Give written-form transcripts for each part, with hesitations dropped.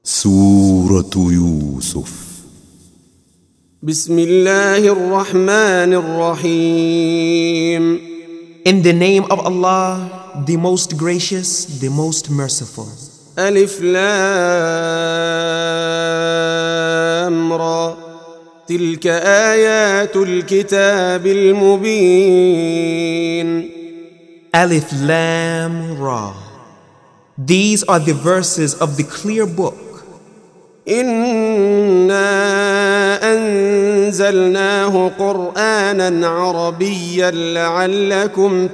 سورة يوسف. بسم الله الرحمن الرحيم. In the name of Allah, the most gracious, the most merciful. ألف لام را تلك آيات الكتاب المبين. Alif Lam Ra. These are the verses of the clear book. إنا أنزلناه قرآنا عربيا لعلكم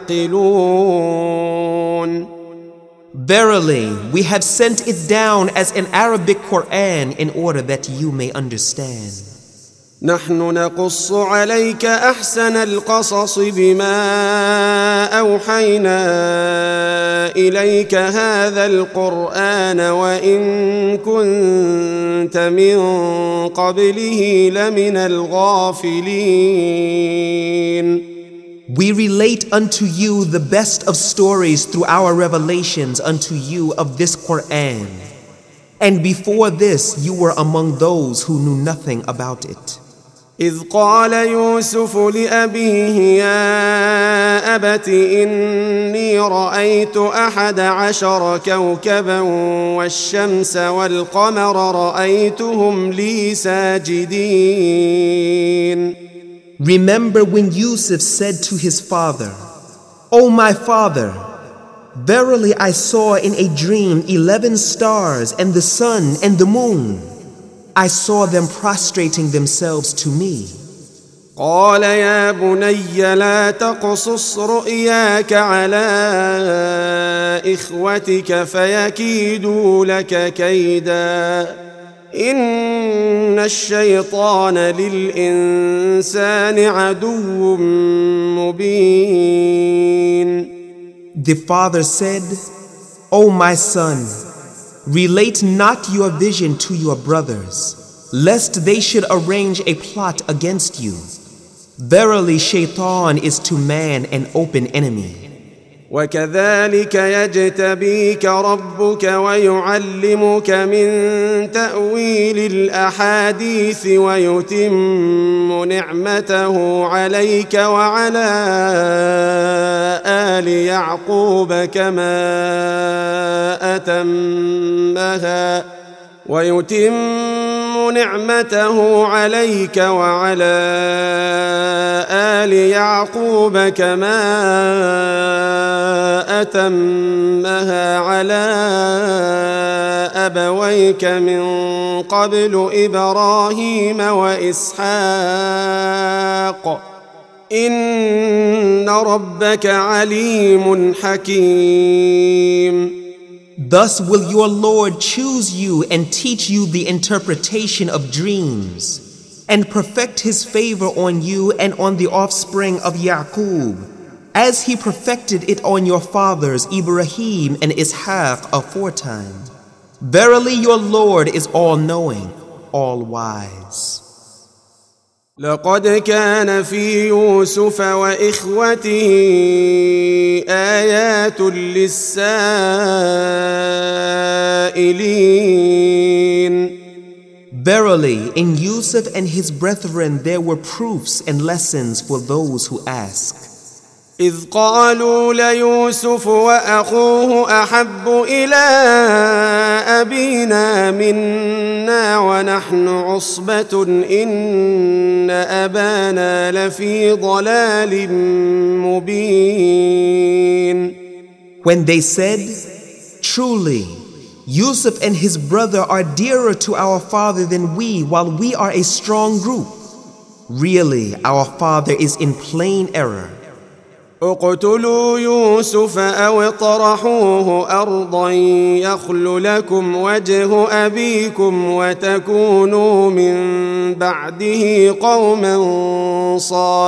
تعقلون. Verily, we have sent it down as an Arabic Quran in order that you may understand. نحن نقص عليك أحسن القصص بما أوحينا إليك هذا القرآن وإن كنت من قبله لمن الغافلين. We relate unto you the best of stories through our revelations unto you of this Quran. And before this you were among those who knew nothing about it. إذ قال يوسف لأبيه يا أبت إني رأيت 11 كوكبا والشمس والقمر رأيتهم لي ساجدين. Remember when Yusuf said to his father, O my father, verily I saw in a dream 11 stars and the sun and the moon. I saw them prostrating themselves to me. قال يا بني لا تقصص رؤياك على إخوتك فيكيدوا لك كيدا إن الشيطان للإنسان عدو مبين. The father said, O my son, relate not your vision to your brothers, lest they should arrange a plot against you. Verily, Shaitan is to man an open enemy. وكذلك يجتبيك ربك ويعلمك من تأويل الأحاديث ويتم نعمته عليك وعلى آل يعقوب كما أتمها على أبويك من قبل إبراهيم وإسحاق إن ربك عليم حكيم. Thus will your Lord choose you and teach you the interpretation of dreams, and perfect his favor on you and on the offspring of Yaqub, as he perfected it on your fathers Ibrahim and Ishaq aforetime. Verily your Lord is all-knowing, all-wise. لقد كان في يوسف وإخوته آيات للسائلين. Verily, in Yusuf and his brethren there were proofs and lessons for those who ask. إذ قالوا ليوسف وأخوه أحب إلى أبينا منا ونحن عصبة إن أبانا لفي ضلال مبين. When they said, Truly, Yusuf and his brother are dearer to our father than we, while we are a strong group. Really, our father is in plain error. اقتلوا يوسف أو اطرحوه أرضا يخل لكم وجه أبيكم وتكونوا من بعده قوما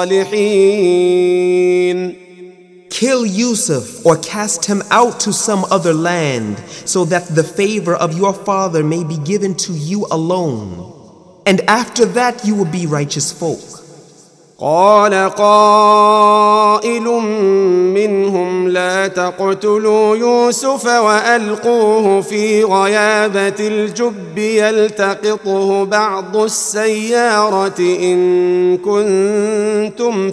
صالحين. Kill Yusuf or cast him out to some other land, so that the favor of your father may be given to you alone. And after that you will be righteous folk. قال قائل منهم لا تقتلوا يوسف وألقوه في غيابة الجب يلتقطه بعض السيارة إن كنتم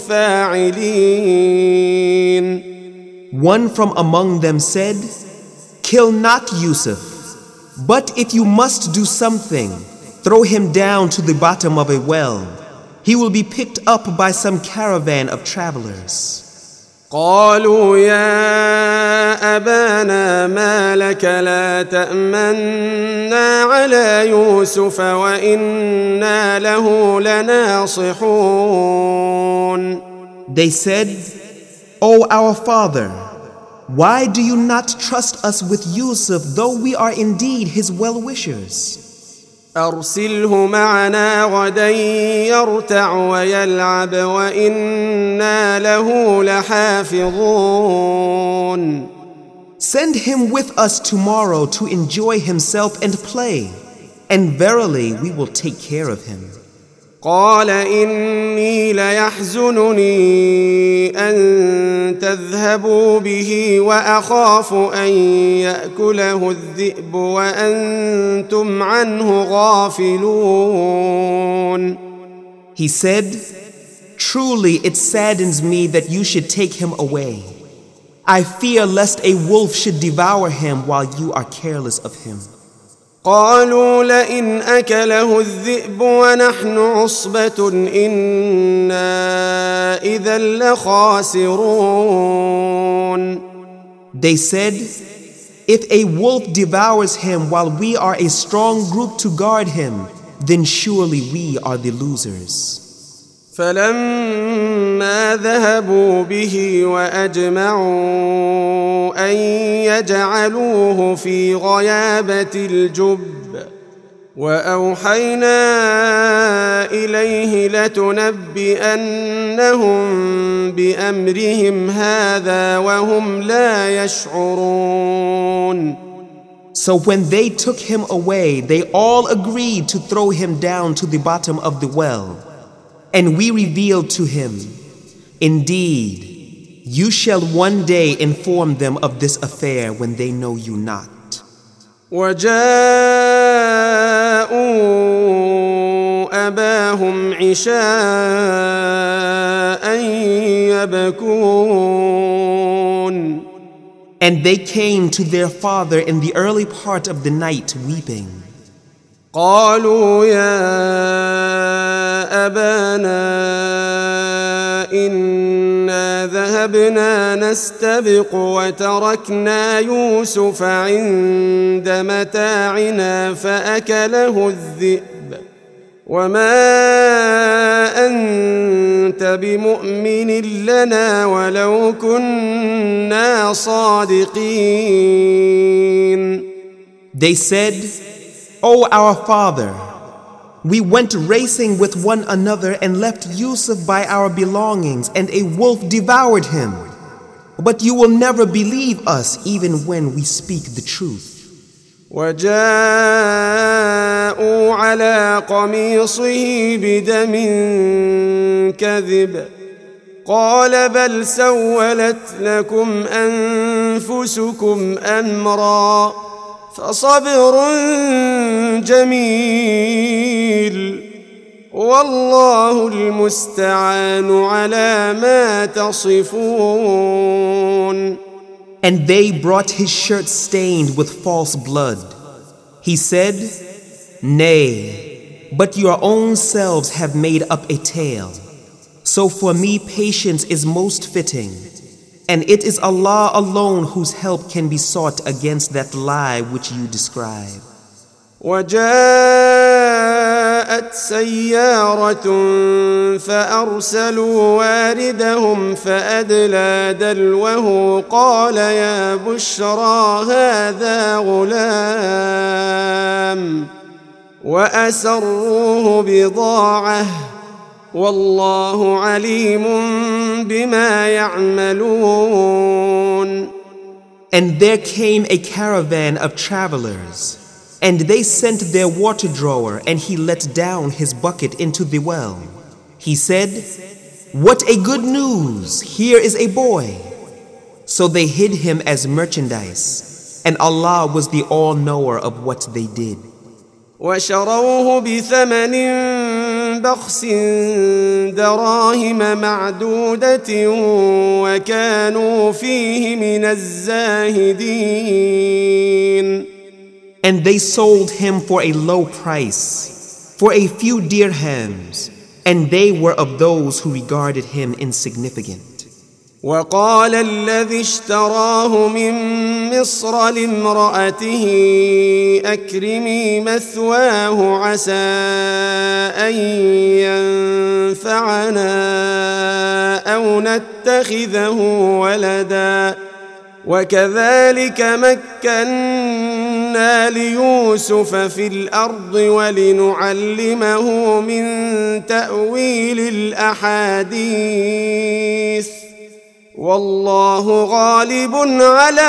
فاعلين. One from among them said, "Kill not Yusuf, but if you must do something, throw him down to the bottom of a well. He will be picked up by some caravan of travelers." قالوا يا أبانا ما لك لا تأمنا على يوسف وإنا له لناصحون. They said, "O our father, why do you not trust us with Yusuf, though we are indeed his well-wishers? أرسله معنا غدا يرتع ويلعب وإنا له لحافظون. Send him with us tomorrow to enjoy himself and play, and verily we will take care of him." قال إني ليحزنني أن تذهبوا به وأخاف أن يأكله الذئب وأنتم عنه غافلون. He said, "Truly it saddens me that you should take him away. I fear lest a wolf should devour him while you are careless of him." قالوا لئن أكله الذئب ونحن عصبة إنا إذا لخاسرون. They said, "If a wolf devours him while we are a strong group to guard him, then surely we are the losers." فلما ذهبوا به وأجمعوا أن يجعلوه في غيابة الجب وأوحينا إليه لتنبئنهم بأمرهم هذا وهم لا يشعرون. So when they took him away, they all agreed to throw him down to the bottom of the well. And we revealed to him, "Indeed, you shall one day inform them of this affair when they know you not." وجاءوا أباهم عشاء يبكون. And they came to their father in the early part of the night weeping. قالوا يا أبانا إنا ذهبنا نستبق وتركنا يوسف عند متاعنا فأكله الذئب وما أنت بمؤمن لنا ولو كنا صادقين. They said, "O our father, we went racing with one another and left Yusuf by our belongings, and a wolf devoured him. But you will never believe us even when we speak the truth." وجاءوا على قميصه بدم كذب قال بل سولت لكم أنفسكم أمرا فصبر جميل والله المستعان على ما تصفون. And they brought his shirt stained with false blood. He said, "Nay, but your own selves have made up a tale. So for me patience is most fitting. And it is Allah alone whose help can be sought against that lie which you describe." وجاءت سيارة فأرسلوا واردهم فأدلى دلوه قال يا بشرى هذا غلام وأسروه بضاعة والله عليم بما يعملون. And there came a caravan of travelers, and they sent their water drawer, and he let down his bucket into the well. He said, "What a good news! Here is a boy." So they hid him as merchandise, and Allah was the all-knower of what they did. وشروه بثمن بخس دراهم معدودة وكانوا فيه من الزاهدين. And they sold him for a low price, for a few dirhams, and they were of those who regarded him insignificant. وقال الذي اشتراه من مصر لامرأته أكرمي مثواه عسى أن ينفعنا أو نتخذه ولدا وكذلك مكنا ليوسف في الأرض ولنعلمه من تأويل الأحاديث والله غالب على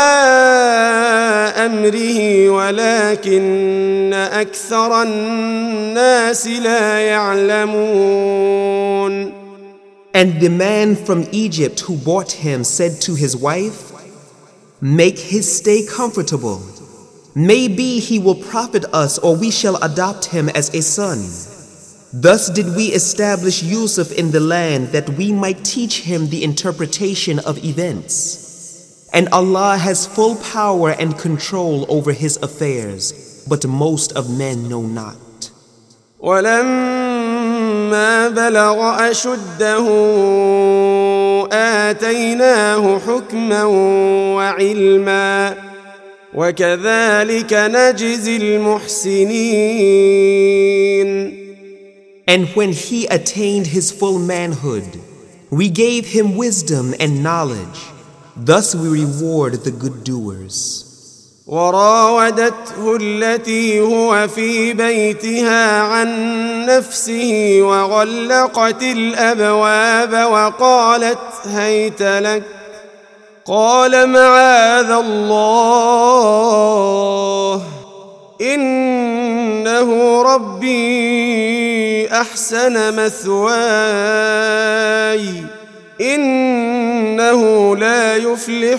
أمره ولكن أكثر الناس لا يعلمون. And the man from Egypt who bought him said to his wife, "Make his stay comfortable. Maybe he will profit us, or we shall adopt him as a son." Thus did we establish Yusuf in the land that we might teach him the interpretation of events. And Allah has full power and control over his affairs, but most of men know not. ولما بلغ أشده آتيناه حكما وعلما وكذلك نجزي المحسنين. And when he attained his full manhood, we gave him wisdom and knowledge. Thus we reward the good doers. وراودته التي هو في بيتها عن نفسه وغلقت الأبواب وقالت هيت لك قال معاذ الله إنه ربي أحسن مثواي إنه لا يفلح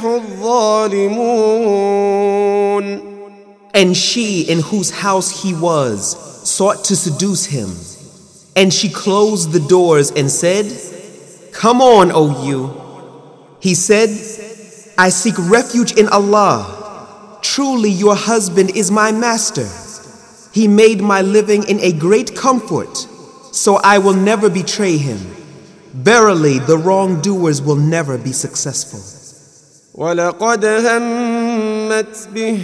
الظالمون. And she in whose house he was sought to seduce him, and she closed the doors and said, "Come on, O you." He said, "I seek refuge in Allah. Truly your husband is my master. He made my living in a great comfort, so I will never betray him. Verily, the wrongdoers will never be successful." وَلَقَدْ هَمَّتْ بِهِ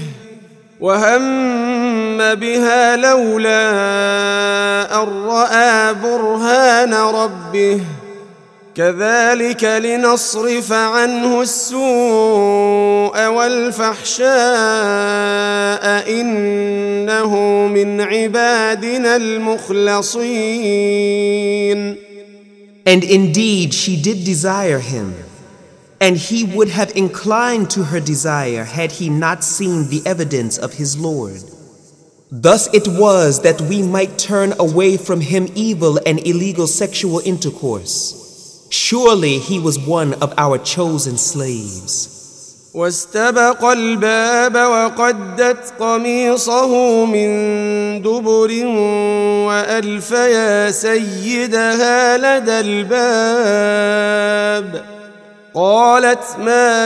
وَهَمَّ بِهَا لَوْلَا أَن رَّأَىٰ بُرْهَانَ رَبِّهِ كَذَلِكَ لِنَصْرِفَ عَنْهُ السُّوءَ وَالْفَحْشَاءَ إِنَّهُ مِنْ عِبَادِنَا الْمُخْلَصِينَ. And indeed she did desire him, and he would have inclined to her desire had he not seen the evidence of his Lord. Thus it was that we might turn away from him evil and illegal sexual intercourse. Surely he was one of our chosen slaves. واستبق الباب وقدت قميصه من دبر وألف يا سيدها لدى الباب قالت ما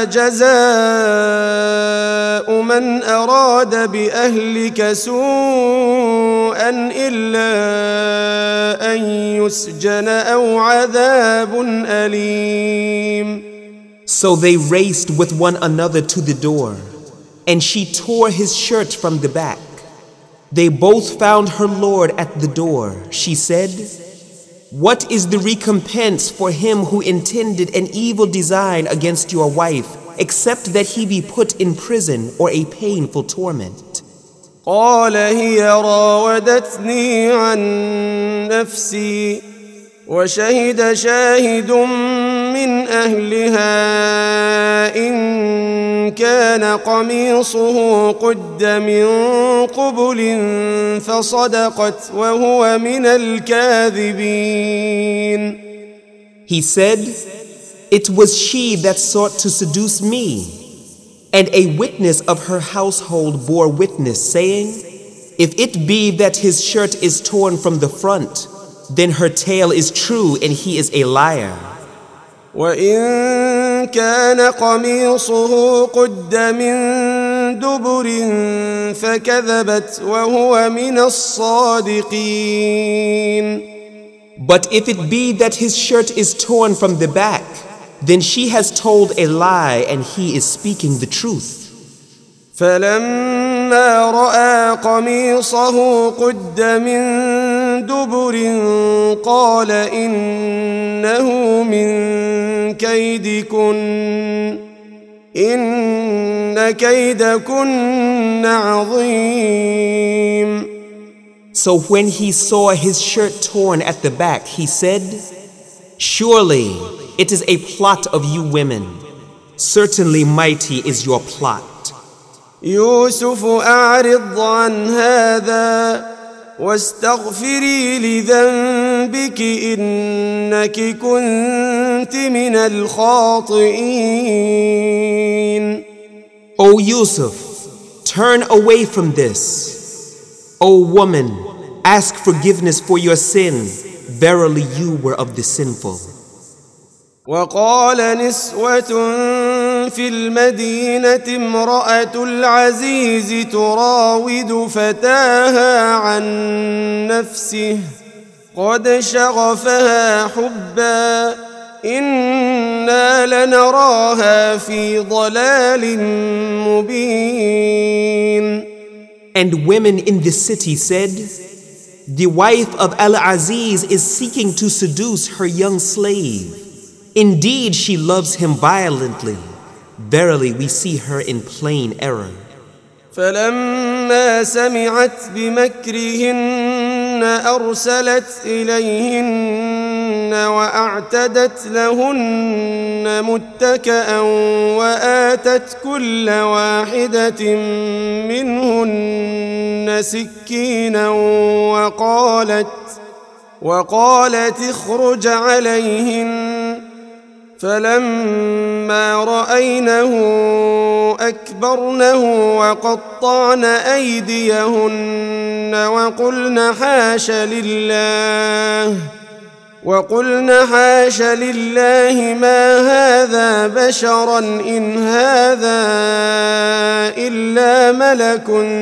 جزاء من أراد بأهلك سوءا إلا أن يسجن أو عذاب أليم. So they raced with one another to the door, and she tore his shirt from the back. They both found her Lord at the door. She said, "What is the recompense for him who intended an evil design against your wife, except that he be put in prison or a painful torment?" قال هي راودتني عن نفسي وشهد شاهد من أهلها إن كان قميصه قد من قبل فصدقت وهو من الكاذبين. He said, "It was she that sought to seduce me." And a witness of her household bore witness, saying, "If it be that his shirt is torn from the front, then her tale is true and he is a liar." وإن كان قميصه قد من دبر فكذبت وهو من الصادقين. But if it be that his shirt is torn from the back, then she has told a lie and he is speaking the truth. فلما رأى قميصه قد من دبر قال إنه من كيدكن إن كيدكن عظيم. So when he saw his shirt torn at the back, he said, "Surely it is a plot of you women. Certainly mighty is your plot." يوسف أعرض عن هذا واستغفري لذنبك إنك كنت من الخاطئين. O Yusuf, turn away from this. O woman, ask forgiveness for your sin. Verily you were of the sinful. وقال نسوة في المدينة امرأة العزيز تراود فتاها عن نفسه قد شغفها حبا إنا لنراها في ضلال مبين. And women in the city said, "The wife of Al-Aziz is seeking to seduce her young slave. Indeed, she loves him violently. Verily, we see her in plain error." فلما سمعت بمكرهن أرسلت إليهن وأعتدت لهن متكأ وآتت كل واحدة منهن سكينا وقالت اخرج عليهن. فلما رأينه أكبرنه وقطعن أيديهن وقلن حاش لله ما هذا بشرا إن هذا إلا ملك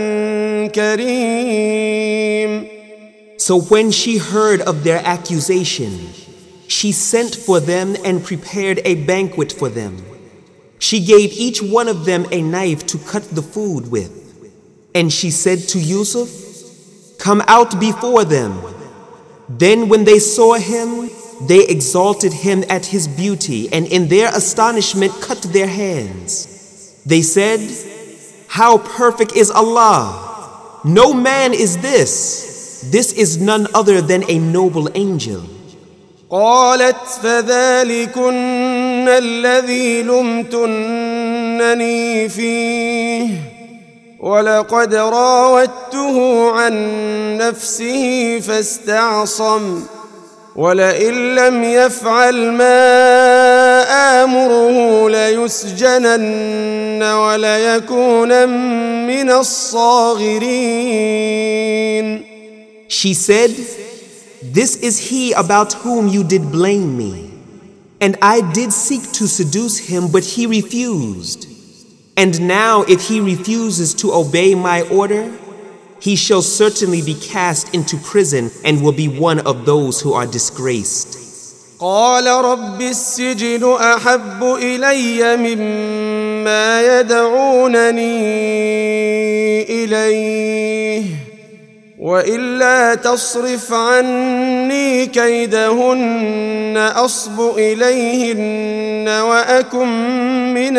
كريم. So when she heard of their accusation, she sent for them and prepared a banquet for them. She gave each one of them a knife to cut the food with. And she said to Yusuf, "Come out before them." Then when they saw him, they exalted him at his beauty and in their astonishment cut their hands. They said, "How perfect is Allah! No man is this. This is none other than a noble angel." قالت فذلكن الذي لمتنني فيه ولقد راودته عن نفسه فاستعصم ولئن لم يفعل ما آمره ليسجنن وليكونن من الصاغرين. She said, "This is he about whom you did blame me. And I did seek to seduce him, but he refused. And now if he refuses to obey my order, he shall certainly be cast into prison and will be one of those who are disgraced." قال رب السجن أحب إلي مما يدعونني إليه وإلا تصرف عني كيدهن أصب إليهن وأكن من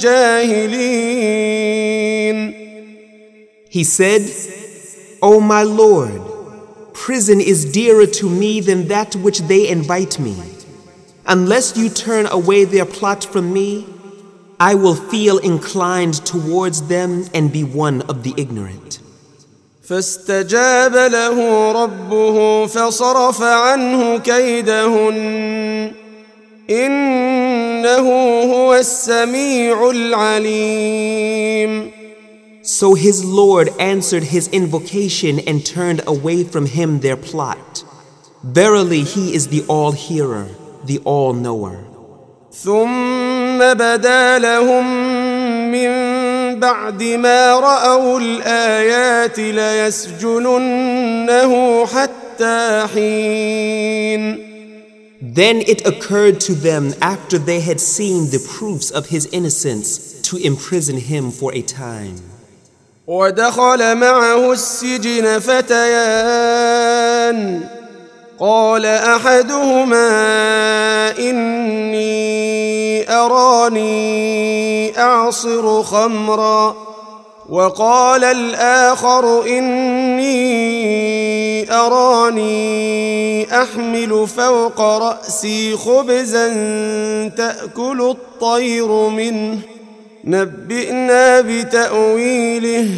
الجاهلين. He said, "O my Lord, prison is dearer to me than that which they invite me. Unless you turn away their plot from me, I will feel inclined towards them and be one of the ignorant." فاستجاب له ربه فصرف عنه كيدهن إنه هو السميع العليم. So his Lord answered his invocation and turned away from him their plot. Verily he is the all-hearer, the all-knower. ثم بدا لهم من بعد ما رأوا الآيات ليسجننه حتى حين. Then it occurred to them after they had seen the proofs of his innocence to imprison him for a time. ودخل معه السجن فتيان قال أحدهما إني أراني أعصر خمرا وقال الآخر إني أراني أحمل فوق رأسي خبزا تأكل الطير منه نبئنا بتأويله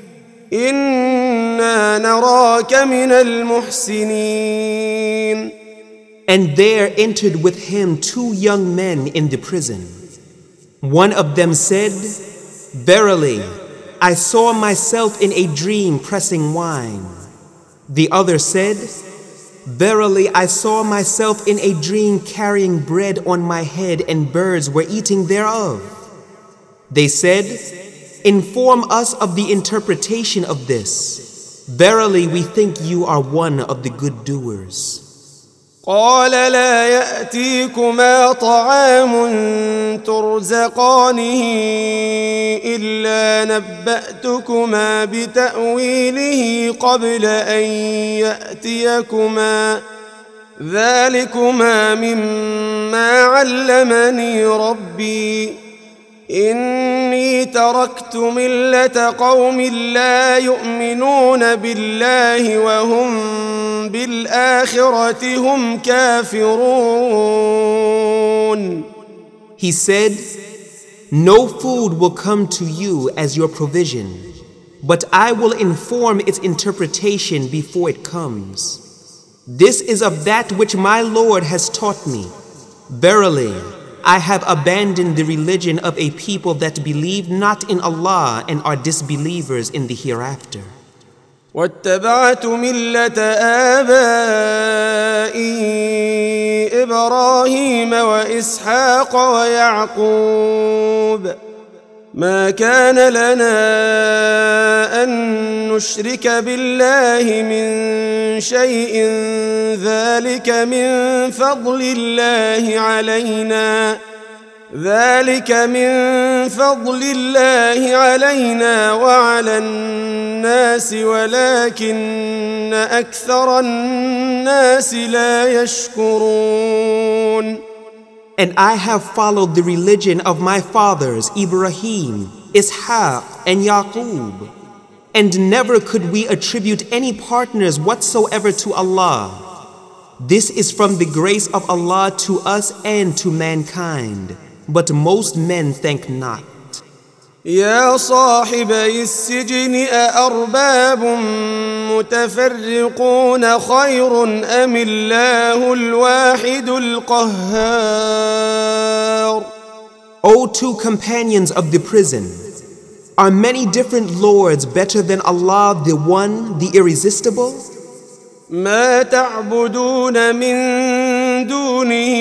إنا نراك من المحسنين. And there entered with him 2 young men in the prison. One of them said, Verily, I saw myself in a dream pressing wine. The other said, Verily, I saw myself in a dream carrying bread on my head and birds were eating thereof. They said, Inform us of the interpretation of this. Verily, we think you are one of the good doers. قال لا يأتيكما طعام ترزقانه إلا نبأتكما بتأويله قبل أن يأتيكما ذلكما مما علمني ربي إني تركت ملة قوم لا يؤمنون بالله وهم بالآخرة هم كافرون. He said, No food will come to you as your provision, but I will inform its interpretation before it comes. This is of that which my Lord has taught me. Verily, I have abandoned the religion of a people that believe not in Allah and are disbelievers in the hereafter. واتبعت ملة آبائي إبراهيم وإسحاق ويعقوب ما كان لنا أن نشرك بالله من شيء ذلك من فضل الله علينا وعلى الناس ولكن أكثر الناس لا يشكرون. And I have followed the religion of my fathers Ibrahim, Ishaq, and Yaqub. And never could we attribute any partners whatsoever to Allah. This is from the grace of Allah to us and to mankind, but most men thank not. يا صاحبي السجن أأرباب متفرقون خير أم الله الواحد القهار. O 2 companions of the prison, are many different lords better than Allah, the one, the irresistible? ما تعبدون من دونه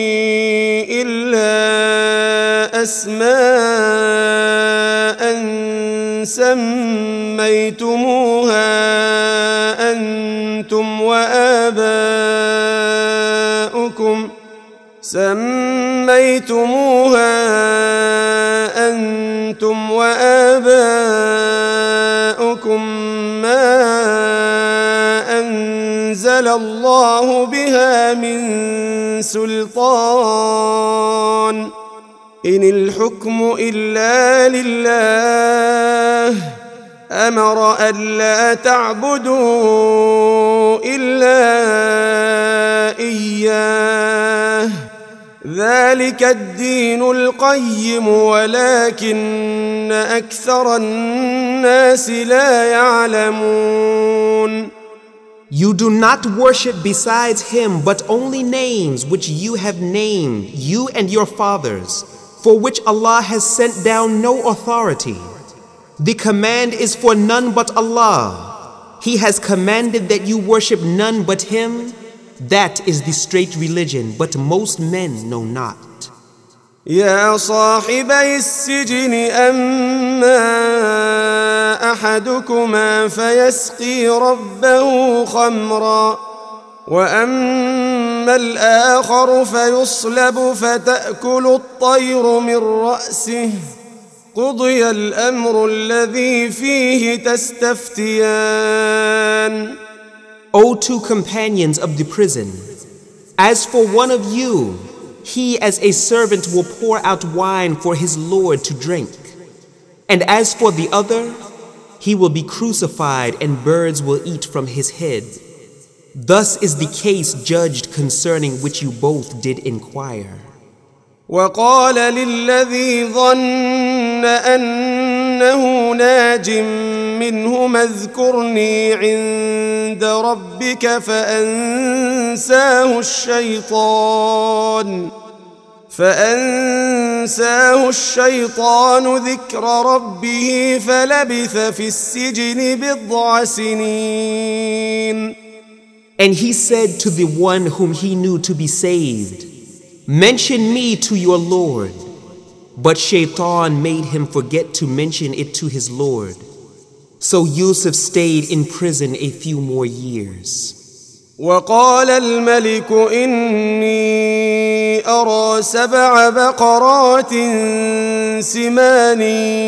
إلا أسماء سميتموها أنتم وآباؤكم ما أنزل الله بها من سلطان إن الحكم إلا لله أمر ألا تعبدوا إلا إياه ذلك الدين القيم ولكن أكثر الناس لا يعلمون. You do not worship besides him but only names which you have named, you and your fathers, for which Allah has sent down no authority. The command is for none but Allah. He has commanded that you worship none but him. That is the straight religion, but most men know not. يا صاحبي السجن أما أحدكما فيسقي ربه خمرا وأما الآخر فيصلب فتأكل الطير من رأسه قضي الأمر الذي فيه تستفتيان. O two companions of the prison, as for one of you, he as a servant will pour out wine for his Lord to drink. And as for the other, he will be crucified and birds will eat from his head. Thus is the case judged concerning which you both did inquire. وقال للذي ظن أنه ناج منهما اذكرني عند ربك فأنساه الشيطان ذكر ربه فلبث في السجن بضع سنين. And he said to the one whom he knew to be saved, mention me to your Lord. But Shaitan made him forget to mention it to his Lord. So Yusuf stayed in prison a few more years. وقال الملك إني أرى 7 بقرات سمان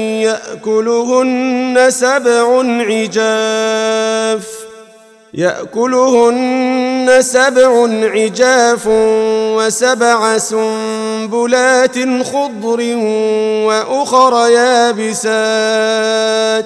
يأكلهن 7 عجاف و7 سنبلات خضر وأخر يابسات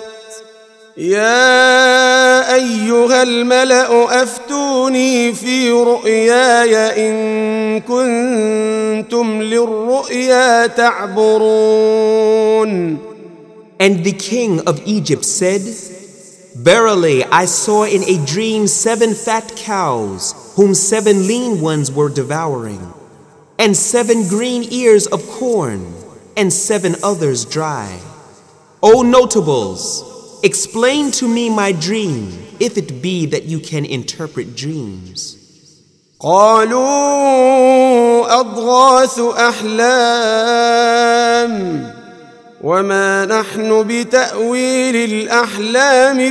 يا أيها الملأ أفتوني في رؤياي إن كنتم للرؤيا تعبرون. And the king of Egypt said, verily I saw in a dream 7 fat cows, whom 7 lean ones were devouring, and 7 green ears of corn, and 7 others dry. O notables, explain to me my dream, if it be that you can interpret dreams. قالوا أضغاث أحلام وما نحن بتأويل الأحلام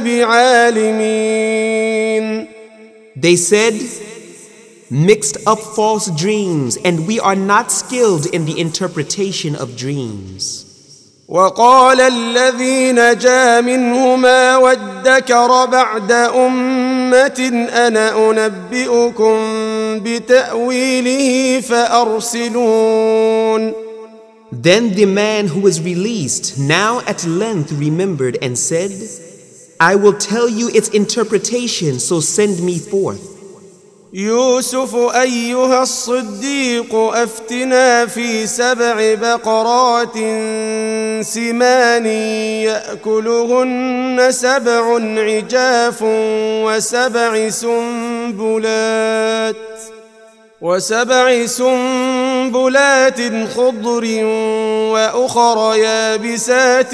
بعالمين. They said, mixed up false dreams, and we are not skilled in the interpretation of dreams. وقال الذي نجا منهما وادكر بعد أمة أنا أنبئكم بتأويله فأرسلون. Then the man who was released now at length remembered and said, I will tell you its interpretation, so send me forth. يوسف أيها الصديق أفتنا في 7 بقرات سمان يأكلهن 7 عجاف و7 سنبلات خضر وأخر يابسات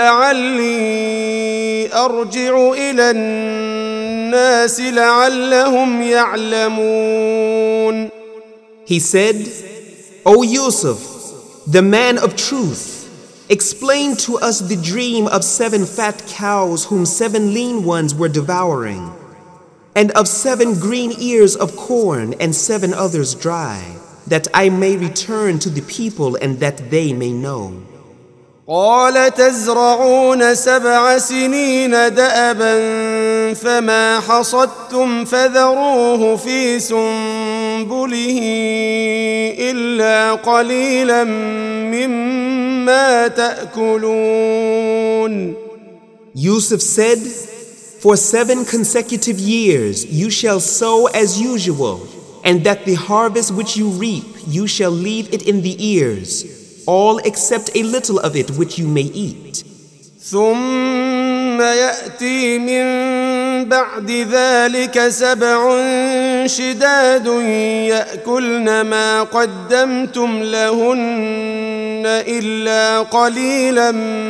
لعلي أرجع إلى الناس لعلهم يعلمون. He said, O Yusuf, the man of truth, explain to us the dream of 7 fat cows whom 7 lean ones were devouring, and of 7 green ears of corn and 7 others dry, that I may return to the people and that they may know. قال تزرعون 7 سنين دأبا فما حصدتم فذروه في سنبله إلا قليلا مما تأكلون. Yusuf said, for 7 consecutive years you shall sow as usual, and that the harvest which you reap you shall leave it in the ears, all except a little of it which you may eat. ثم يأتي من بعد ذلك 7 شداد يأكلن ما قدمتم لهن إلا قليلا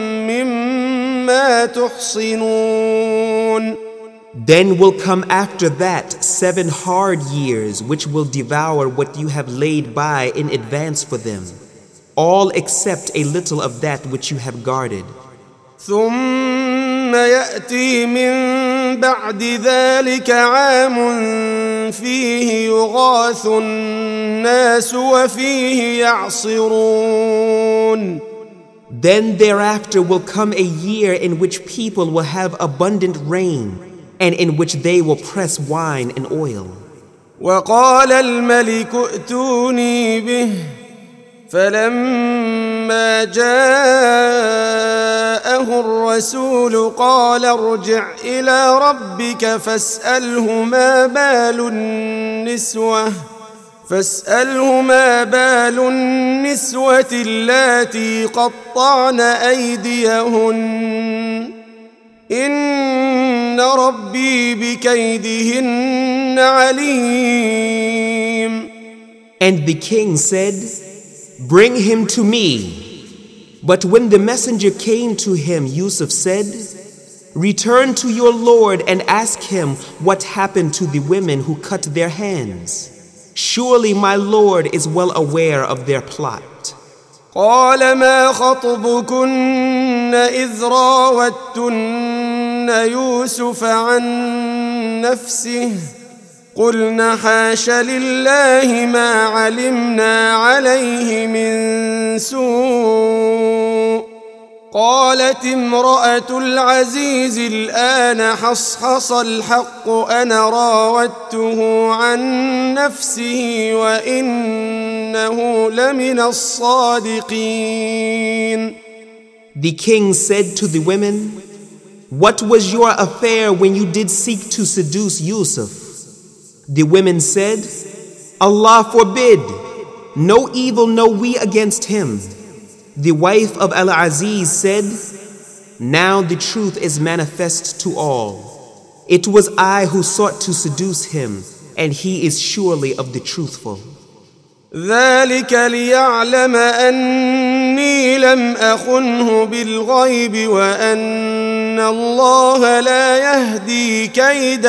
مما تحصنون. Then will come after that 7 hard years which will devour what you have laid by in advance for them, all except a little of that which you have guarded. ثم يأتي من بعد ذلك عام فيه يغاث الناس وفيه يعصرون. Then thereafter will come a year in which people will have abundant rain, and in which they will press wine and oil. وقال الملك ائتوني به فلما جاءه الرسول قال ارجع إلى ربك فاسأله ما بال النسوة اللاتي قطعن أيديهن إن ربي بكيدهن عليم. And the king said, "Bring him to me." But when the messenger came to him, Yusuf said, "Return to your Lord and ask him what happened to the women who cut their hands. Surely my Lord is well aware of their plot." قال ما خطبكن إذ راوتن يوسف عن نفسه قلنا حاش لله ما علمنا عليه من سوء. قالت امرأة العزيز الآن حصحص الحق أنا راودته عن نفسه وإنه لمن الصادقين. The king said to the women, "What was your affair when you did seek to seduce Yusuf?" The women said, "Allah forbid! No evil know we against him." The wife of Al-Aziz said, "Now the truth is manifest to all. It was I who sought to seduce him, and he is surely of the truthful." ذلك ليعلم أني لم أخنه بالغيب وأن الله لا يهدي كيد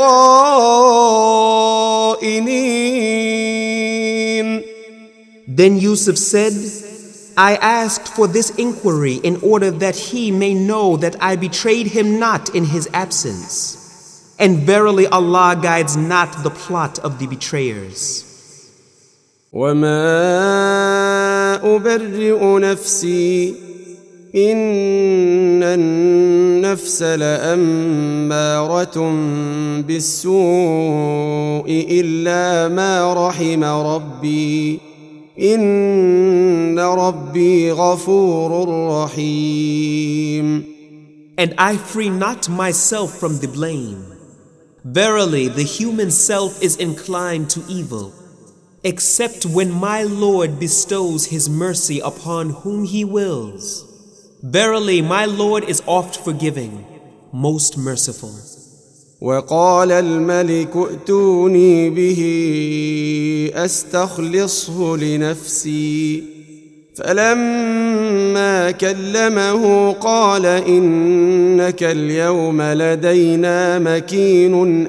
الخائنين. Then Yusuf said, "I asked for this inquiry in order that he may know that I betrayed him not in his absence. And verily Allah guides not the plot of the betrayers." وما أبرئ نفسي إن النفس لأمارة بالسوء إلا ما رحم ربي إن ربي غفور رحيم. And I free not myself from the blame. Verily the human self is inclined to evil, except when my Lord bestows his mercy upon whom he wills. Verily my Lord is oft forgiving, most merciful. وقال الملك ائتوني به أستخلصه لنفسي فلما كلمه قال إنك اليوم لدينا مكين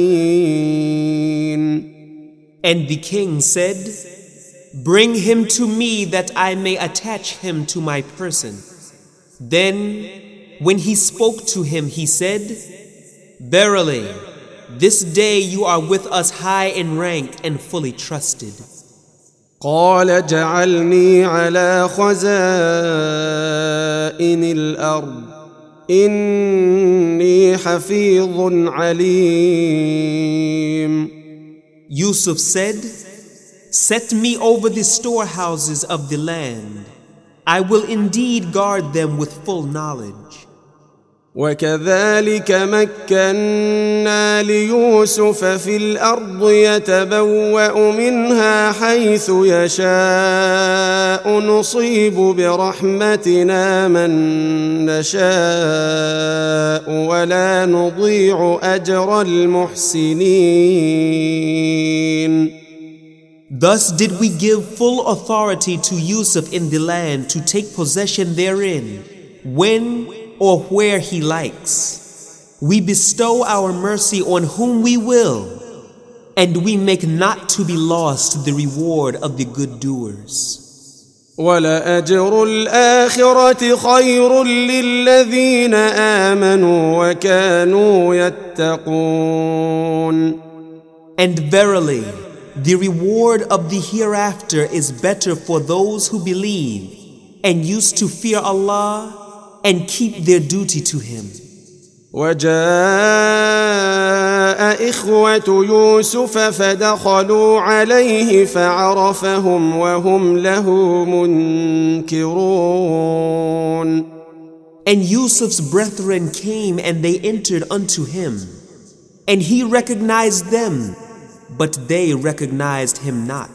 أمين. And the king said, "Bring him to me that I may attach him to my person." Then, when he spoke to him, he said, "Verily, this day you are with us high in rank and fully trusted." قال اجعلني على خزائن الأرض إني حفيظ عليم. Yusuf said, "Set me over the storehouses of the land. I will indeed guard them with full knowledge." وكذلك مكنا ليوسف في الأرض يتبوأ منها حيث يشاء نصيب برحمتنا من نشاء ولا نضيع أجر المحسنين. Thus did we give full authority to Yusuf in the land to take possession therein, when or where he likes. We bestow our mercy on whom we will, and we make not to be lost the reward of the good doers. وَلَأَجْرُ الْآخِرَةِ خَيْرٌ لِلَّذِينَ آمَنُوا وَكَانُوا يَتَّقُونَ. And verily, the reward of the hereafter is better for those who believe and used to fear Allah and keep their duty to Him. وجاء إخوة يوسف فدخلوا عليه فعرفهم وهم له منكرون. And Yusuf's brethren came and they entered unto him, and he recognized them, but they recognized him not.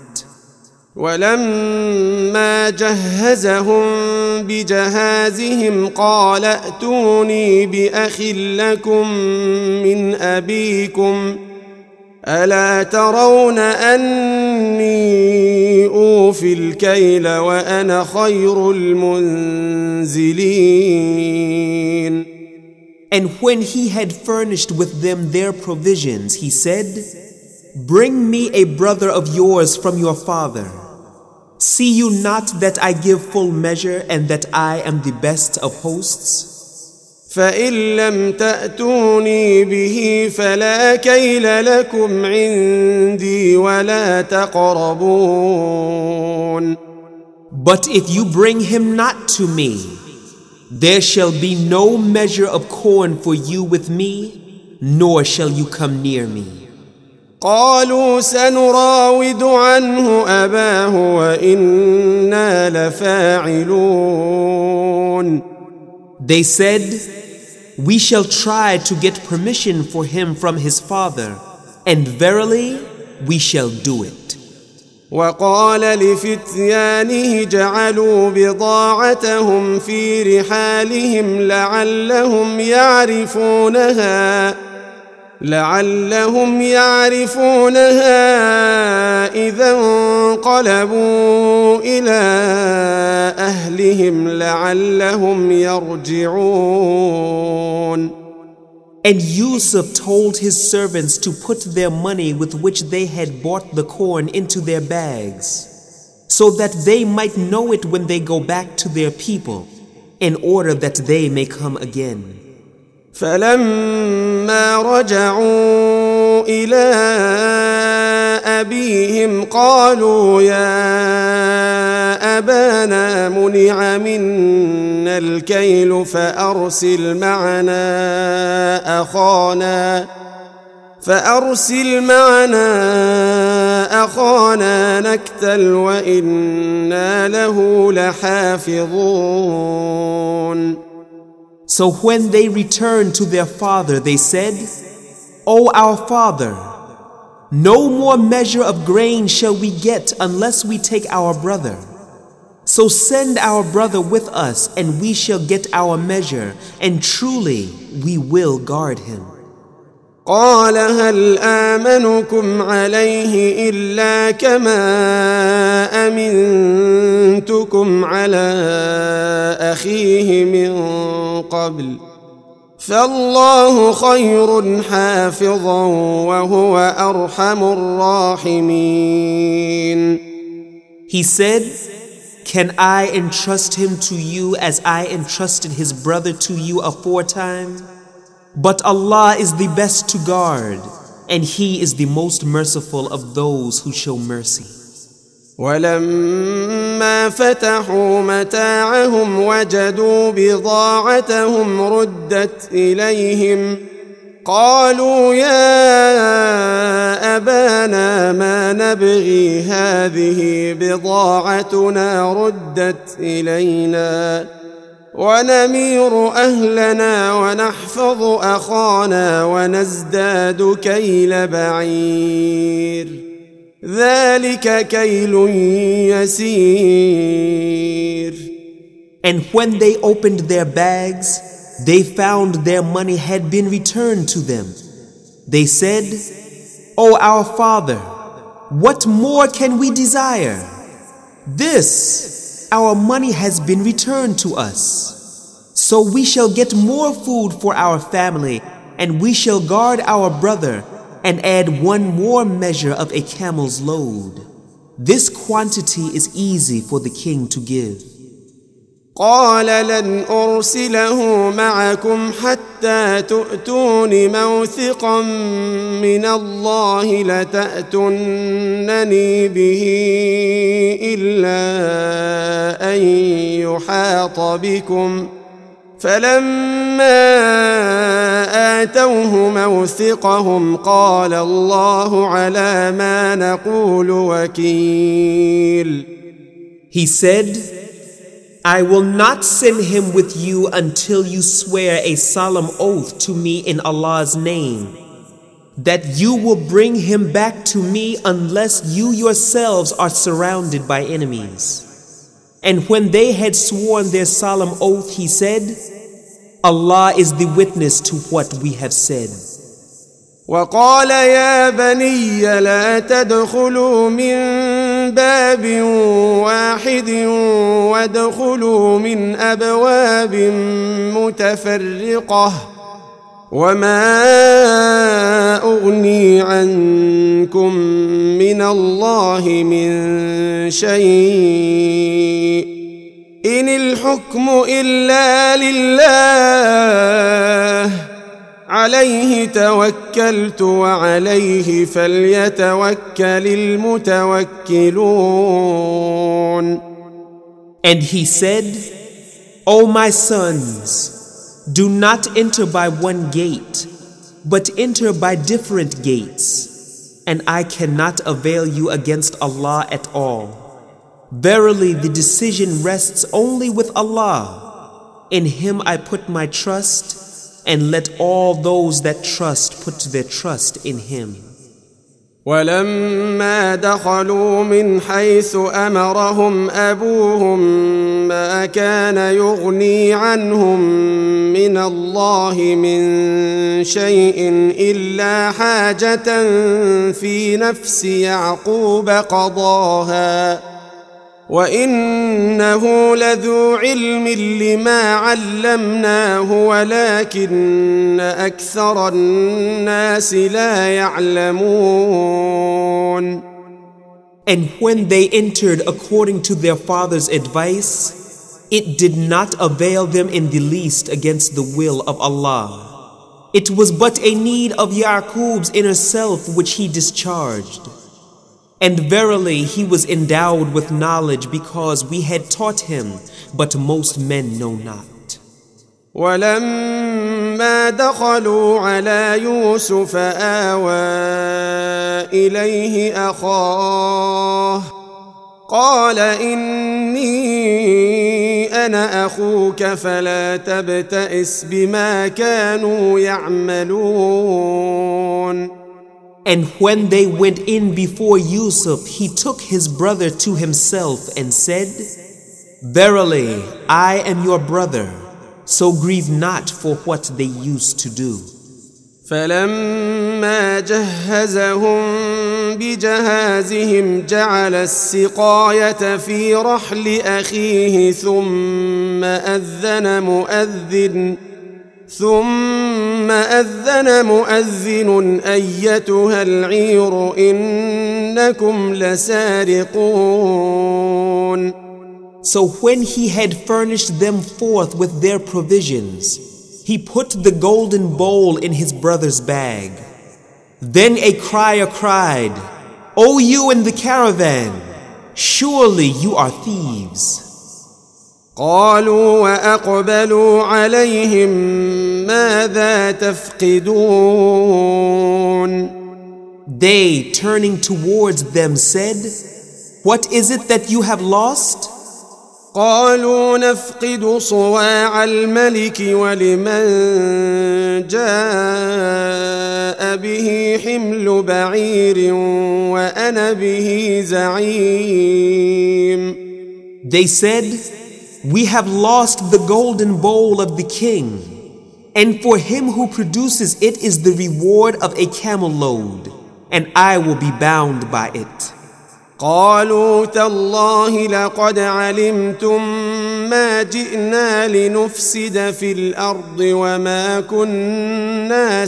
ولما جهزهم بجهازهم قال ائتوني بأخ لكم من أبيكم ألا ترون أني أوفي الكيل وأنا خير المنزلين. And when he had furnished with them their provisions, he said, Bring me a brother of yours from your father. See you not that I give full measure and that I am the best of hosts? فإن لم تأتوني به فلا كيل لكم عندي ولا تقربون. But if you bring him not to me, there shall be no measure of corn for you with me, nor shall you come near me. قالوا سنراود عنه أباه وإنا لفاعلون. They said, We shall try to get permission for him from his father, and verily we shall do it. وقال لفتيانه جعلوا بضاعتهم في رحالهم لعلهم يعرفونها إذا انقلبوا إلى أهلهم لعلهم يرجعون. And Yusuf told his servants to put their money with which they had bought the corn into their bags, so that they might know it when they go back to their people, in order that they may come again. فلما رجعوا إلى أبيهم قالوا يا أبانا منع منا الكيل فأرسل معنا أخانا نكتل وإنا له لحافظون. So when they returned to their father, they said, O our father, no more measure of grain shall we get unless we take our brother. So send our brother with us, and we shall get our measure, and truly we will guard him. قال هل آمنكم عليه إلا كما أمنتكم على أخيه من قبل فالله خير حافظا وهو أرحم الراحمين. He said, Can I entrust him to you as I entrusted his brother to you aforetime? But Allah is the best to guard, and He is the most merciful of those who show mercy. ولما فتحوا متاعهم وجدوا بضاعتهم ردت إليهم قالوا يا أبانا ما نبغي هذه بضاعتنا ردت إلينا ونمير أهلنا ونحفظ أخانا ونزداد كيل بعير ذلك كيل يسير. And when they opened their bags, they found their money had been returned to them. They said, "O our father, what more can we desire? This, our money has been returned to us. So we shall get more food for our family, and we shall guard our brother and add one more measure of a camel's load. This quantity is easy for the king to give." قال لن أرسله معكم حتى تؤتون موثقا من الله لتأتونني به إلا أن يحاط بكم. فلما آتوه موثقهم قال الله على ما نقول وكيل. He said, "I will not send him with you until you swear a solemn oath to me in Allah's name, that you will bring him back to me unless you yourselves are surrounded by enemies." And when they had sworn their solemn oath, he said, "Allah is the witness to what we have said." وقال يا بني لا تدخلوا من باب واحد وادخلوا من أبواب متفرقة وما أغني عنكم من الله من شيء إن الحكم إلا لله عليه توكلت وعليه فليتوكل المتوكلون. And he said, "O my sons, do not enter by one gate, but enter by different gates, and I cannot avail you against Allah at all. Verily, the decision rests only with Allah. In Him I put my trust, and let all those that trust put their trust in Him." ولما دخلوا من حيث أمرهم أبوهم ما كان يغني عنهم من الله من شيء إلا حاجة في نفس يعقوب قضاها وإنه لذو علم لما علمناه ولكن أكثر الناس لا يعلمون. And when they entered according to their father's advice, it did not avail them in the least against the will of Allah. It was but a need of Yaqub's inner self which he discharged. And verily he was endowed with knowledge because we had taught him, but most men know not. ولما دخلوا على يوسف آوى إليه أخاه قال إني أنا أخوك فلا تبتئس بما كانوا يعملون. And when they went in before Yusuf, he took his brother to himself and said, "Verily, I am your brother, so grieve not for what they used to do." فلما جهزهم بجهازهم جعل السقاية في رحل أخيه ثم أذن مؤذن أيتها العير إنكم لسارقون. So when he had furnished them forth with their provisions, he put the golden bowl in his brother's bag. Then a crier cried, "O you in the caravan, surely you are thieves." قالوا وأقبلوا عليهم ماذا تفقدون. They, turning towards them, said, "What is it that you have lost?" قالوا نفقد صواع الملك ولمن جاء به حمل بعير وأنا به زعيم. They said, "We have lost the golden bowl of the king, and for him who produces it is the reward of a camel load, and I will be bound by it." قالوا تالله لقد علمتم ما جئنا لنفسد في الأرض وما كنا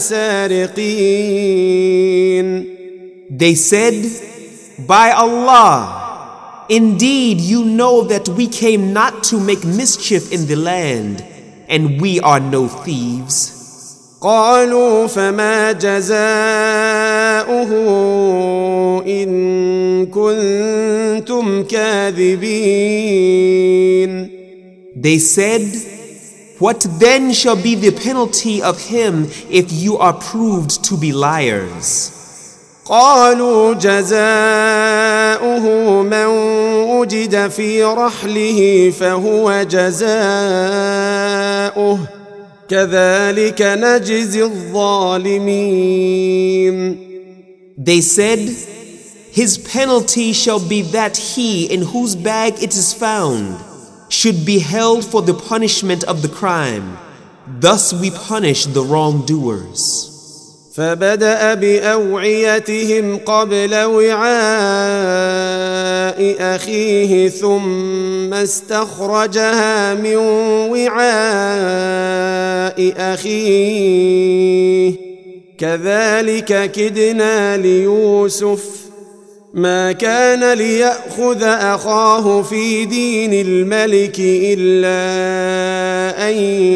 سارقين. They said, "By Allah, indeed you know that we came not to make mischief in the land, and we are no thieves." قالوا فما جزاؤه إن كنتم كاذبين. They said, "What then shall be the penalty of him if you are proved to be liars?" قالوا جزاؤه من وجد في رحله فهو جزاؤه كذلك نجزي الظالمين. They said, "His penalty shall be that he in whose bag it is found should be held for the punishment of the crime. Thus we punish the wrongdoers." فبدأ بأوعيتهم قبل وعاء أخيه ثم استخرجها من وعاء أخيه كذلك كدنا ليوسف ما كان ليأخذ أخاه في دين الملك إلا أن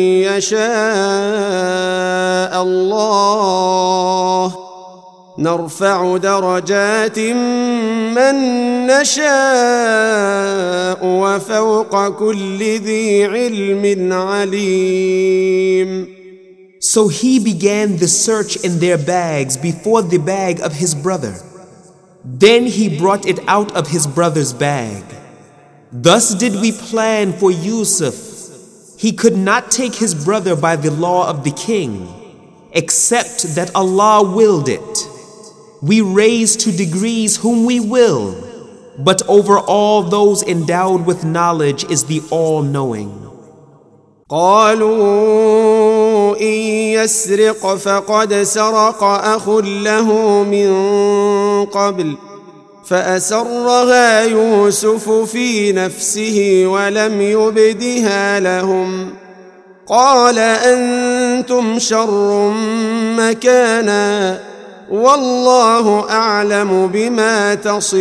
يشاء الله نرفع درجات من نشاء وفوق كل ذي علم عليم. So he began the search in their bags before the bag of his brother. Then he brought it out of his brother's bag. Thus did we plan for Yusuf. He could not take his brother by the law of the king, except that Allah willed it. We raise to degrees whom we will, but over all those endowed with knowledge is the all-knowing. قالوا إن يسرق فقد سرق أخ له من قبل فأسرها يوسف في نفسه ولم يبدها لهم قال أنتم شر مكانا والله أعلم بما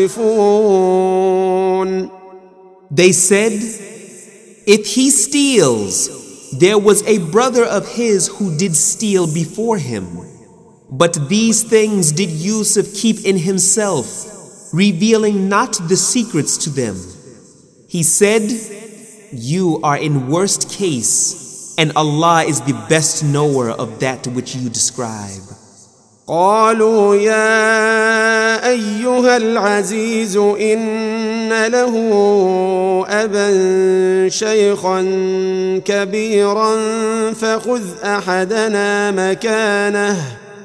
تصفون. They said, "If he steals, there was a brother of his who did steal before him. But these things did Yusuf keep in himself, revealing not the secrets to them." He said, "You are in worst case, and Allah is the best knower of that which you describe." قالوا يا أيها العزيز إن له أبا شيخا كبيرا فخذ أحدنا مكانه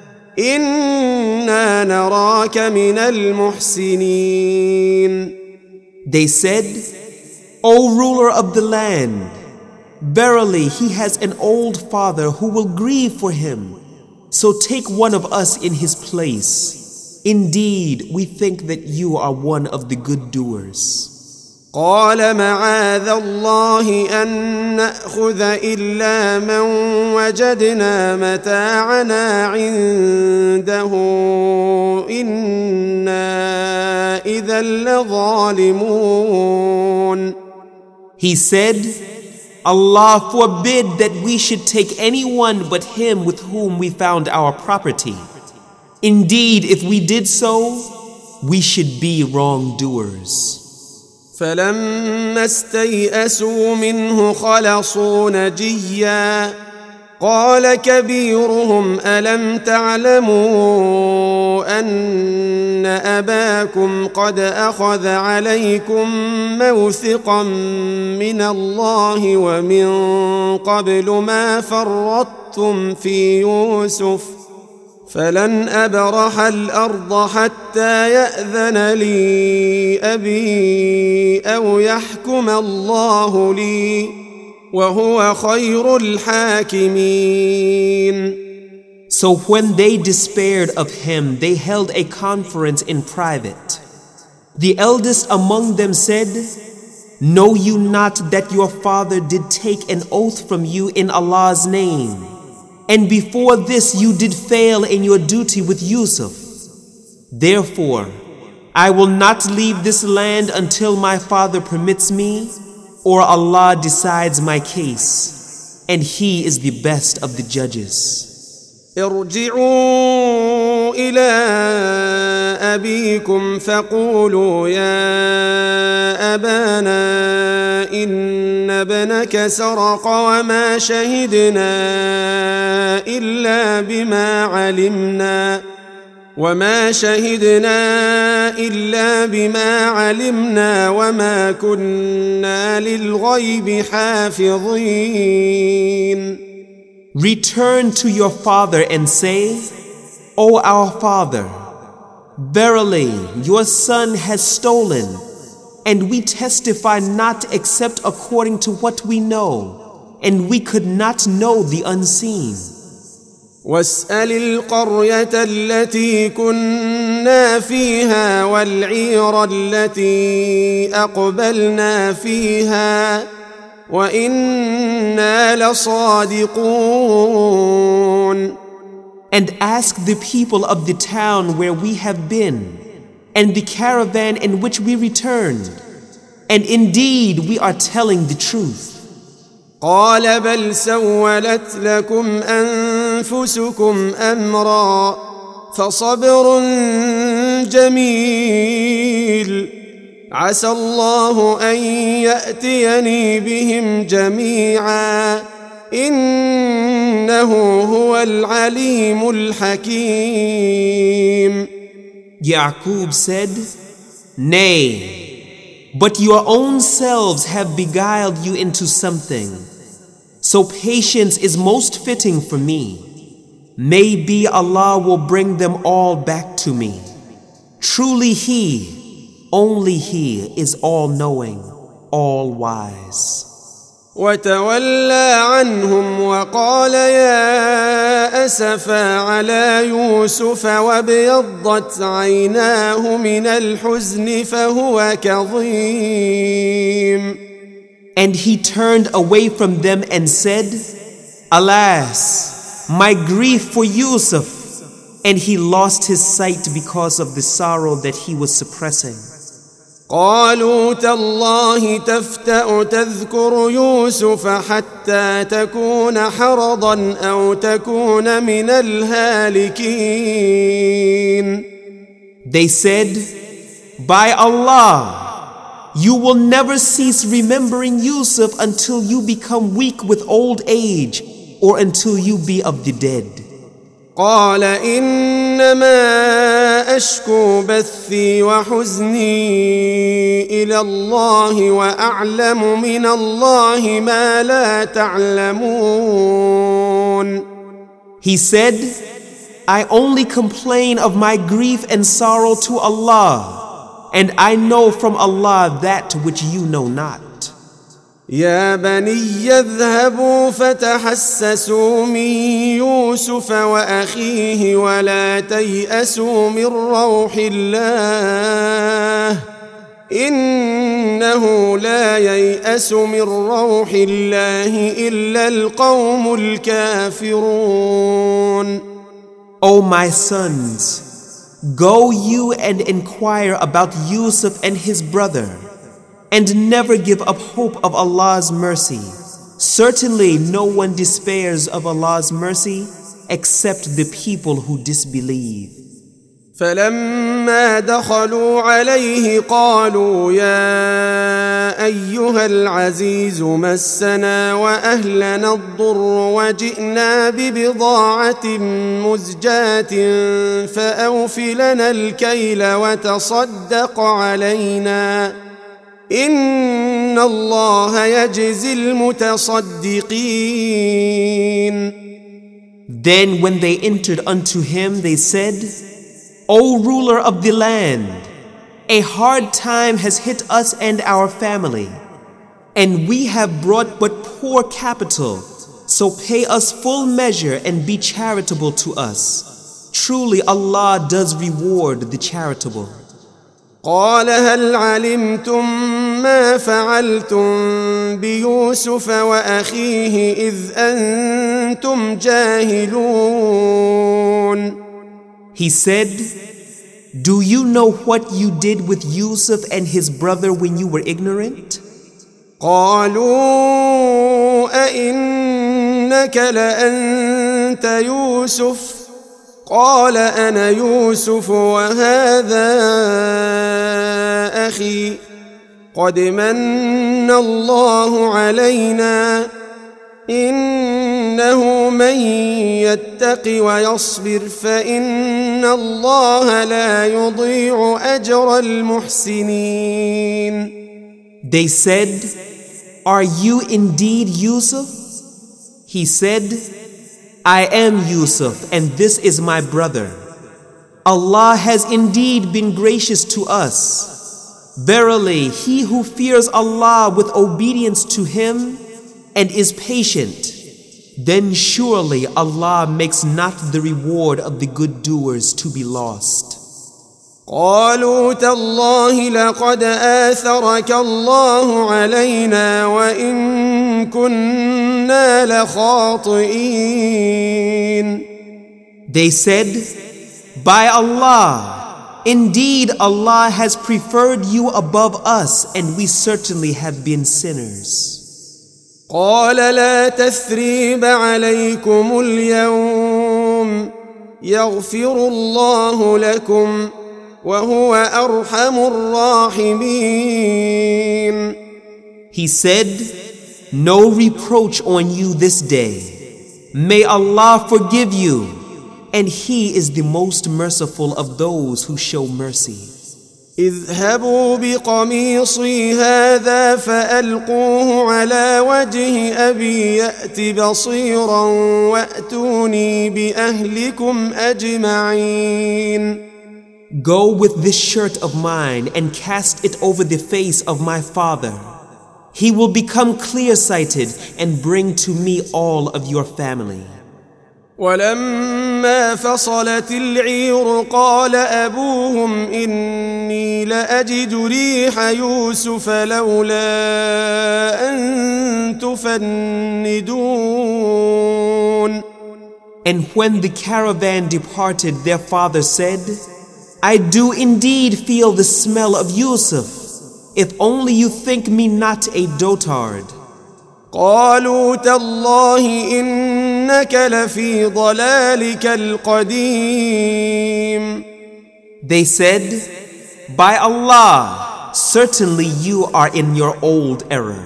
إنا نراك من المحسنين. They said, "O ruler of the land, verily he has an old father who will grieve for him. So take one of us in his place. Indeed, we think that you are one of the good doers." قال معاذ الله أن نأخذ إلا من وجدنا متاعنا عنده إنا إذا لظالمون. He said, "Allah forbid that we should take anyone but him with whom we found our property. Indeed, if we did so, we should be wrongdoers." فلما استيئسوا منه خلصوا نجيا قال كبيرهم ألم تعلموا أن أباكم قد أخذ عليكم موثقا من الله ومن قبل ما فرطتم في يوسف فلن أبرح الأرض حتى يأذن لي أبي أو يحكم الله لي وهو خير الحاكمين. So when they despaired of him, they held a conference in private. The eldest among them said, "Know you not that your father did take an oath from you in Allah's name? And before this you did fail in your duty with Yusuf. Therefore, I will not leave this land until my father permits me, or Allah decides my case, and He is the best of the judges." ارجعوا إلى أبيكم فقولوا يا أبانا إن ابنك سرق وما شهدنا إلا بما علمنا وما كنا للغيب حافظين. Return to your father and say, "O our father, verily your son has stolen, and we testify not except according to what we know, and we could not know the unseen." واسأل القرية التي كنا فيها والعير التي أقبلنا فيها وإنا لصادقون. And ask the people of the town where we have been, and the caravan in which we returned, and indeed we are telling the truth. قال بل سولت لكم أنفسكم أمرا فصبر جميل عسى الله أن يأتيني بهم جميعا إنه هو العليم الحكيم. Yaqub said, "Nay, but your own selves have beguiled you into something. So patience is most fitting for me. Maybe Allah will bring them all back to me. Truly He, only He is all-knowing, all-wise." وتولى عنهم وقال يا أسفا على يوسف وابيضت عيناه من الحزن فهو كظيم. And he turned away from them and said, "Alas, my grief for Yusuf," and he lost his sight because of the sorrow that he was suppressing. قالوا تالله تفتأ تذكر يوسف حتى تكون حرضا أو تكون من الهالكين. They said, "By Allah, you will never cease remembering Yusuf until you become weak with old age or until you be of the dead." قال إنما أشكو بثي وحزني إلى الله وأعلم من الله ما لا تعلمون. He said, "I only complain of my grief and sorrow to Allah, and I know from Allah that which you know not." يا بني اذهبوا فتحسسوا من يوسف وأخيه ولا تيأسوا من روح الله إنه لا ييأس من روح الله إلا القوم الكافرون. O my sons, go you and inquire about Yusuf and his brother, and never give up hope of Allah's mercy. Certainly no one despairs of Allah's mercy except the people who disbelieve. فلما دخلوا عليه قالوا يا أيها العزيز مسنا وأهلنا الضر وجئنا ببضاعة مزجاة فأوف لنا الكيل وتصدق علينا إن الله يجزي المتصدقين. Then when they entered unto him, they said, O ruler of the land, a hard time has hit us and our family, and we have brought but poor capital, so pay us full measure and be charitable to us. Truly Allah does reward the charitable. قال هل علمتم ما فعلتم بيوسف وأخيه إذ أنتم جاهلون. He said, Do you know what you did with Yusuf and his brother when you were ignorant? قالوا أئنك لأنت يوسف قال أنا يوسف وهذا أخي قد من الله علينا إنه من يتق ويصبر فإن الله لا يضيع أجر المحسنين. They said, Are you indeed Yusuf? He said, I am Yusuf, and this is my brother. Allah has indeed been gracious to us. Verily, he who fears Allah with obedience to Him and is patient, then surely Allah makes not the reward of the good doers to be lost. قالوا تالله لقد آثرك الله علينا وإن كنا لخاطئين. They said, By Allah, indeed Allah has preferred you above us, and we certainly have been sinners. قال لا تثريب عليكم اليوم يغفر الله لكم وهو أرحم الراحمين. He said, No reproach on you this day. May Allah forgive you, and He is the most merciful of those who show mercy. اذهبوا بقميصي هذا فألقوه على وجه أبي يأت بصيرا وأتوني بأهلكم أجمعين. Go with this shirt of mine and cast it over the face of my father. He will become clear-sighted and bring to me all of your family. ولما فصلت العير قال أبوهم إني لأجد ريح يوسف لولا أن تفندون. And when the caravan departed, their father said, I do indeed feel the smell of Yusuf, if only you think me not a dotard. قالوا تالله إنك لفي ضلالك القديم. They said, By Allah, certainly you are in your old error.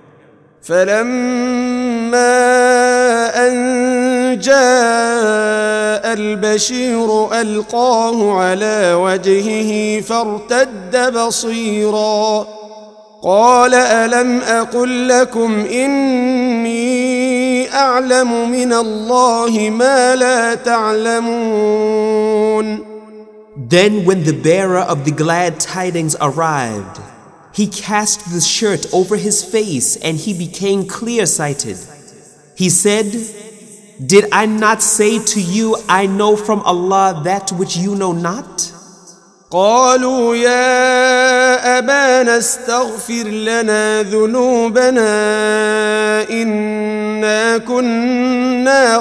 فلما أن جاء البشير ألقاه على وجهه فارتد بصيرا قال ألم أقل لكم إني أعلم من الله ما لا تعلمون. Then when the bearer of the glad tidings arrived, he cast the shirt over his face and he became clear-sighted. He said, Did I not say to you, I know from Allah that which you know not? قالوا يا أبانا استغفر لنا ذنوبنا إنا كنا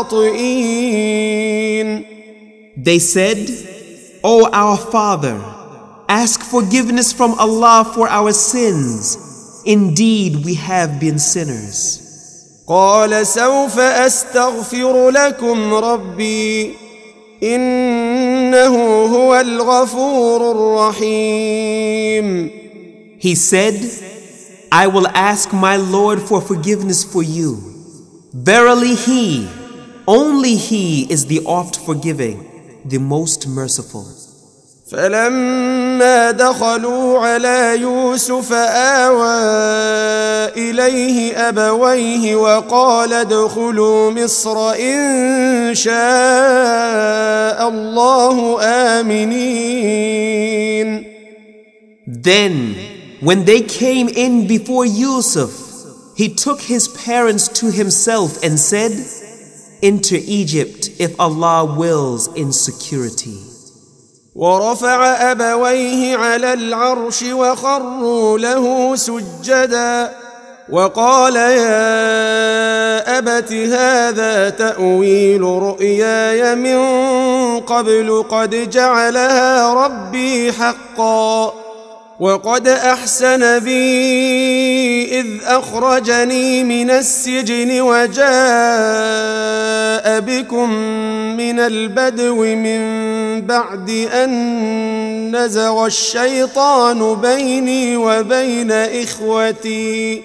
خاطئين. They said, O our father, ask forgiveness from Allah for our sins. Indeed, we have been sinners. قال سوف أستغفر لكم ربي إن إنه هو الغفور الرحيم. He said, I will ask my Lord for forgiveness for you. Verily He, only He is the oft forgiving, the most merciful. فلما دخلوا على يوسف آوى إليه أبويه وقال ادخلوا مصر إن شاء الله آمنين. Then, when they came in before Yusuf, he took his parents to himself and said, enter Egypt if Allah wills in security. ورفع أبويه على العرش وخروا له سجدا وقال يا أبت هذا تأويل رؤياي من قبل قد جعلها ربي حقا وقد أحسن بي إذ أخرجني من السجن وجاء بكم من البدو من بعد أن نزغ الشيطان بيني وبين إخوتي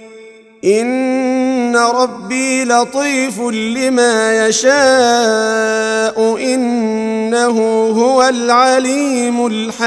إن ربي لطيف لما يشاء إنه هو العليم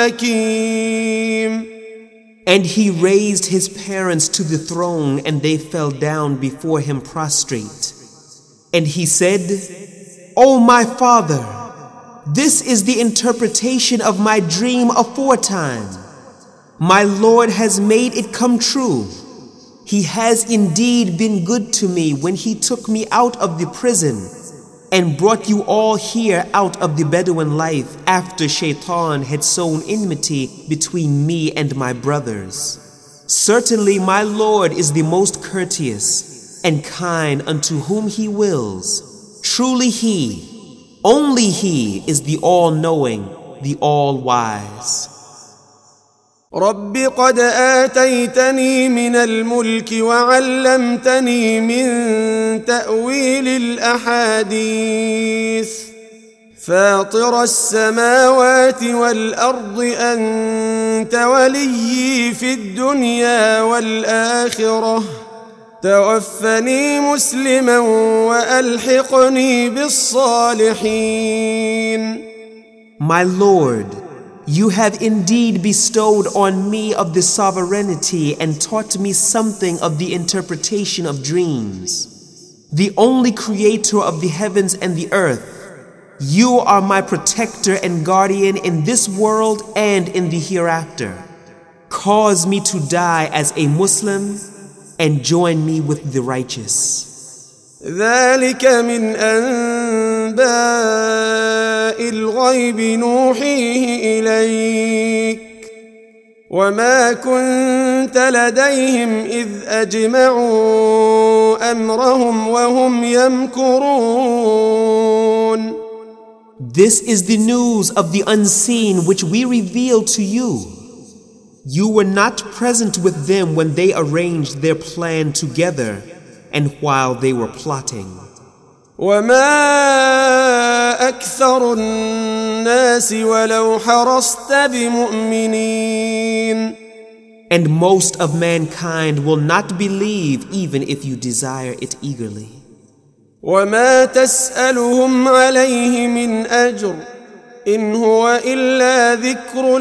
الحكيم. And he raised his parents to the throne, and they fell down before him prostrate. And he said, O my father, this is the interpretation of my dream aforetime. My Lord has made it come true. He has indeed been good to me when he took me out of the prison and brought you all here out of the Bedouin life after Shaitan had sown enmity between me and my brothers. Certainly my Lord is the most courteous and kind unto whom he wills. Truly he, only he is the all-knowing, the all-wise. رب قد آتيتني من الملك وعلمتني من تأويل الأحاديث فاطر السماوات والأرض أنت وليي في الدنيا والآخرة توفني مسلما وألحقني بالصالحين. My Lord, you have indeed bestowed on me of the sovereignty and taught me something of the interpretation of dreams. The only creator of the heavens and the earth, you are my protector and guardian in this world and in the hereafter. Cause me to die as a Muslim and join me with the righteous. ذلك من أنباء الغيب نوحيه إليك وما كنت لديهم إذ أجمعوا أمرهم وهم يمكرون. This is the news of the unseen which we reveal to you. You were not present with them when they arranged their plan together and while they were plotting. وما أكثر الناس ولو حرصت بمؤمنين. And most of mankind will not believe even if you desire it eagerly. وما تسألهم عليه من أجر إن هو إلا ذكر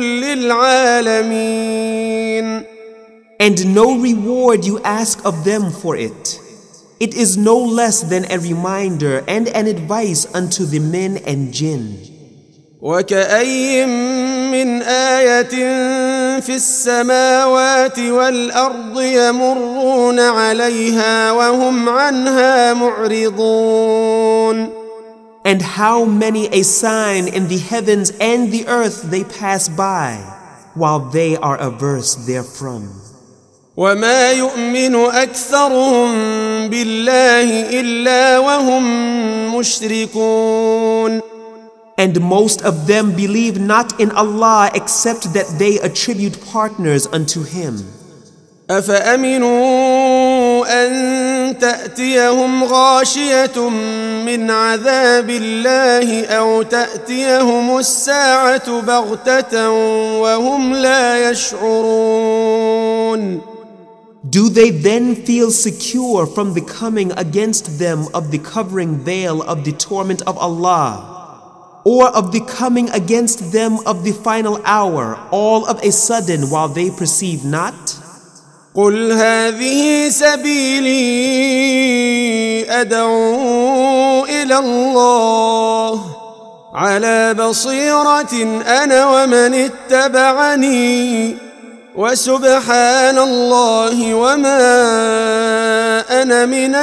للعالمين. And no reward you ask of them for it. It is no less than a reminder and an advice unto the men and jinn. وكأي من آية في السماوات والأرض يمرون عليها وهم عنها معرضون. And how many a sign in the heavens and the earth they pass by, while they are averse therefrom. وما يؤمن أكثرهم بالله إلا وهم مشركون. And most of them believe not in Allah except that they attribute partners unto Him. أفأمنوا أن تأتيهم غاشية من عذاب الله أو تأتيهم الساعة بغتة وهم لا يشعرون. Do they then feel secure from the coming against them of the covering veil of the torment of Allah, or of the coming against them of the final hour, all of a sudden while they perceive not? قل هذه سبيلي أدعو إلى الله على بصيرة أنا ومن اتبعني وسبحان الله وما أنا من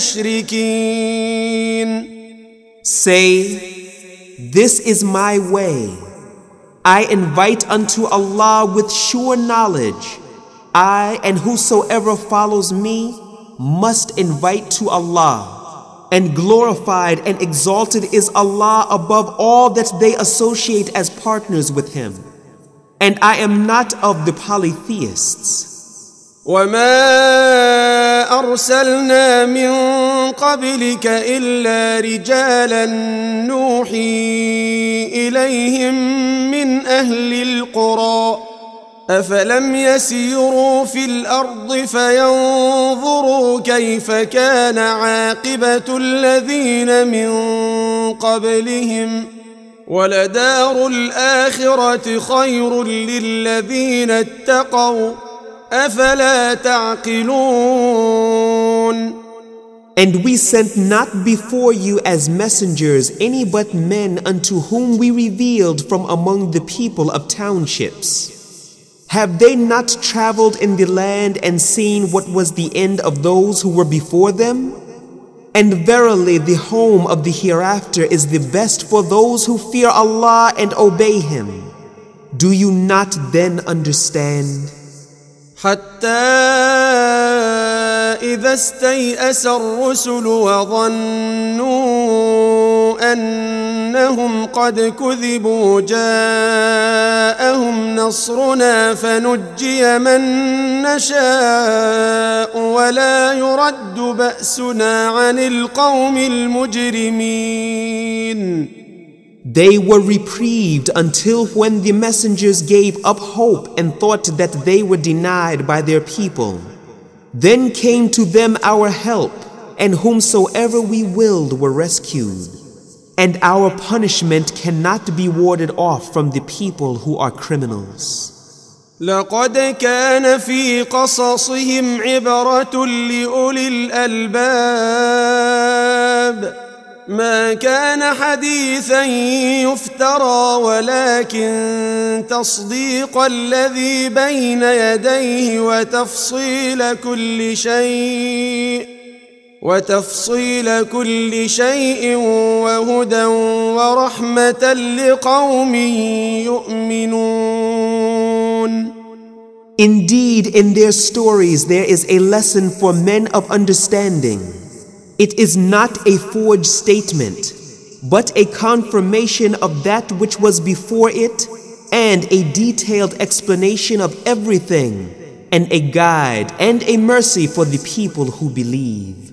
المشركين. Say, this is my way. I invite unto Allah with sure knowledge. I and whosoever follows me must invite to Allah. And glorified and exalted is Allah above all that they associate as partners with Him. And I am not of the polytheists. وما أرسلنا من قبلك إلا رجالا نوحي إليهم من أهل القرى أفلم يسيروا في الأرض فينظروا كيف كان عاقبة الذين من قبلهم ولدار الآخرة خير للذين اتقوا أفلا تعقلون. And we sent not before you as messengers any but men unto whom we revealed from among the people of townships. Have they not traveled in the land and seen what was the end of those who were before them? And verily the home of the hereafter is the best for those who fear Allah and obey Him. Do you not then understand? حتى إذا استيأس الرسل وظنوا أنهم قد كذبوا جاءهم نصرنا فنجي من نشاء ولا يرد بأسنا عن القوم المجرمين. They were reprieved until when the messengers gave up hope and thought that they were denied by their people. Then came to them our help, and whomsoever we willed were rescued. And our punishment cannot be warded off from the people who are criminals. لقد كان في قصصهم عبرة لأولي الألباب ما كان حديثا يفترى ولكن تصديق الذي بين يديه وتفصيل كل شيء وهدى ورحمة لقوم يؤمنون. Indeed, in their stories there is a lesson for men of understanding. It is not a forged statement, but a confirmation of that which was before it, and a detailed explanation of everything, and a guide and a mercy for the people who believe.